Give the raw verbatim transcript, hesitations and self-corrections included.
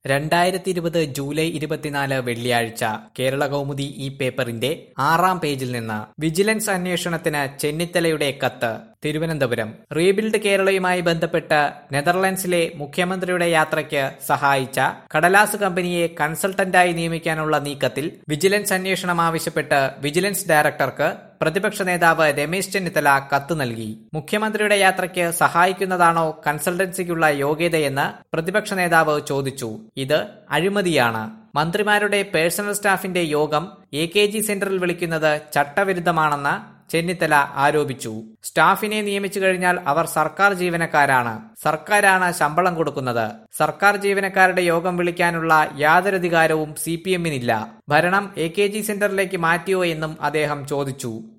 രണ്ടായിരത്തി ഇരുപത് ജൂലൈ ഇരുപത്തിനാല് വെള്ളിയാഴ്ച കേരളകൗമുദി ഈ പേപ്പറിന്റെ ആറാം പേജിൽ നിന്ന് വിജിലൻസ് അന്വേഷണത്തിന് ചെന്നിത്തലയുടെ കത്ത്. തിരുവനന്തപുരം. റീബിൽഡ് കേരളയുമായി ബന്ധപ്പെട്ട് നെതർലൻഡ്സിലെ മുഖ്യമന്ത്രിയുടെ യാത്രയ്ക്ക് സഹായിച്ച കടലാസ് കമ്പനിയെ കൺസൾട്ടന്റായി നിയമിക്കാനുള്ള നീക്കത്തിൽ വിജിലൻസ് അന്വേഷണം ആവശ്യപ്പെട്ട് വിജിലൻസ് ഡയറക്ടർക്ക് പ്രതിപക്ഷ നേതാവ് രമേശ് ചെന്നിത്തല കത്ത് നൽകി. മുഖ്യമന്ത്രിയുടെ യാത്രയ്ക്ക് സഹായിക്കുന്നതാണോ കൺസൾട്ടൻസിക്കുള്ള യോഗ്യതയെന്ന് പ്രതിപക്ഷ നേതാവ് ചോദിച്ചു. ഇത് അഴിമതിയാണ്. മന്ത്രിമാരുടെ പേഴ്സണൽ സ്റ്റാഫിന്റെ യോഗം എ കെ ജി സെന്ററിൽ വിളിക്കുന്നത് ചട്ടവിരുദ്ധമാണെന്ന് ചെന്നിത്തല ആരോപിച്ചു. സ്റ്റാഫിനെ നിയമിച്ചു കഴിഞ്ഞാൽ അവർ സർക്കാർ ജീവനക്കാരാണ്. സർക്കാരാണ് ശമ്പളം കൊടുക്കുന്നത്. സർക്കാർ ജീവനക്കാരുടെ യോഗം വിളിക്കാനുള്ള യാതൊരു അധികാരവും സി പി എമ്മിനില്ല. ഭരണം എ കെ ജി സെന്ററിലേക്ക് മാറ്റിയോ എന്നും അദ്ദേഹം ചോദിച്ചു.